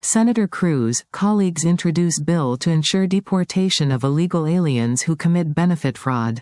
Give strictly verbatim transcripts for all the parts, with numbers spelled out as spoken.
Senator Cruz, colleagues introduce bill to ensure deportation of illegal aliens who commit benefit fraud.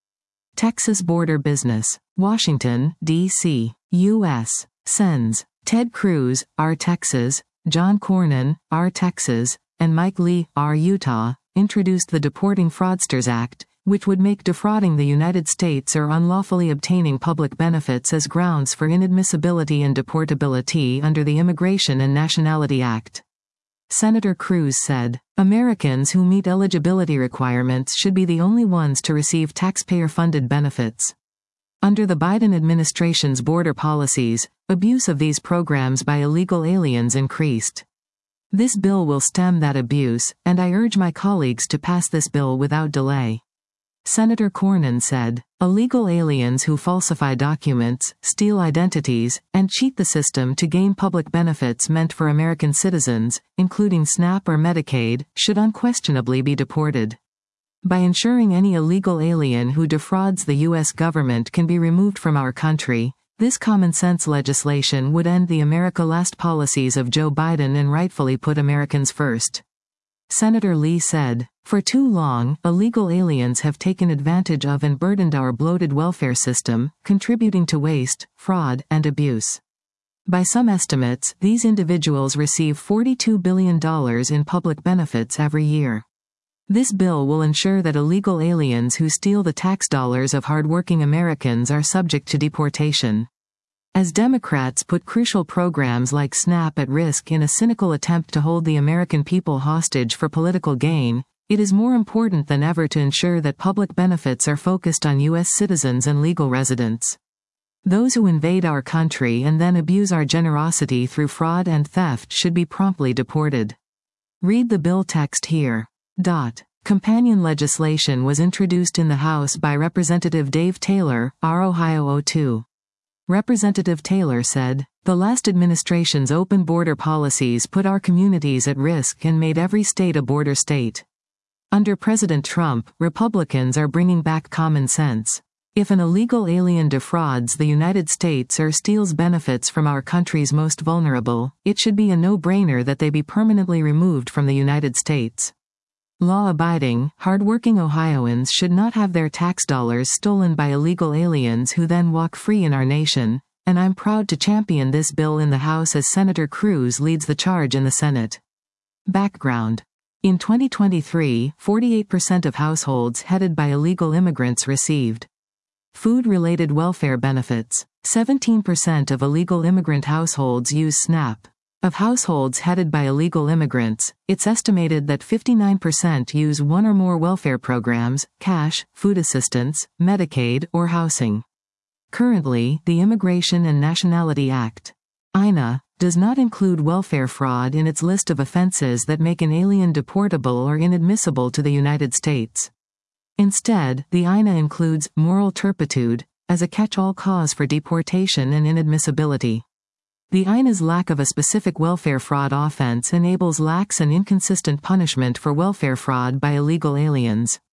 Texas border business. Washington, D C, U S Sends. Ted Cruz, R. Texas, John Cornyn, R. Texas, and Mike Lee, R. Utah, introduced the Deporting Fraudsters Act, which would make defrauding the United States or unlawfully obtaining public benefits as grounds for inadmissibility and deportability under the Immigration and Nationality Act. Senator Cruz said, "Americans who meet eligibility requirements should be the only ones to receive taxpayer-funded benefits." Under the Biden administration's border policies, abuse of these programs by illegal aliens increased. This bill will stem that abuse, and I urge my colleagues to pass this bill without delay. Senator Cornyn said, "Illegal aliens who falsify documents, steal identities, and cheat the system to gain public benefits meant for American citizens, including SNAP or Medicaid, should unquestionably be deported. By ensuring any illegal alien who defrauds the U S government can be removed from our country, this common-sense legislation would end the America Last policies of Joe Biden and rightfully put Americans first." Senator Lee said, "For too long, illegal aliens have taken advantage of and burdened our bloated welfare system, contributing to waste, fraud, and abuse. By some estimates, these individuals receive forty-two billion dollars in public benefits every year. This bill will ensure that illegal aliens who steal the tax dollars of hardworking Americans are subject to deportation." As Democrats put crucial programs like SNAP at risk in a cynical attempt to hold the American people hostage for political gain, it is more important than ever to ensure that public benefits are focused on U S citizens and legal residents. Those who invade our country and then abuse our generosity through fraud and theft should be promptly deported. Read the bill text here. Dot. Companion legislation was introduced in the House by Representative Dave Taylor, R. Ohio oh two. Representative Taylor said, "The last administration's open border policies put our communities at risk and made every state a border state. Under President Trump, Republicans are bringing back common sense. If an illegal alien defrauds the United States or steals benefits from our country's most vulnerable, it should be a no-brainer that they be permanently removed from the United States. Law-abiding, hard-working Ohioans should not have their tax dollars stolen by illegal aliens who then walk free in our nation, and I'm proud to champion this bill in the House as Senator Cruz leads the charge in the Senate." Background. In twenty twenty-three, forty-eight percent of households headed by illegal immigrants received food-related welfare benefits. seventeen percent of illegal immigrant households use SNAP. Of households headed by illegal immigrants, it's estimated that fifty-nine percent use one or more welfare programs, cash, food assistance, Medicaid, or housing. Currently, the Immigration and Nationality Act, I N A, does not include welfare fraud in its list of offenses that make an alien deportable or inadmissible to the United States. Instead, the I N A includes moral turpitude as a catch-all cause for deportation and inadmissibility. The I N A's lack of a specific welfare fraud offense enables lax and inconsistent punishment for welfare fraud by illegal aliens.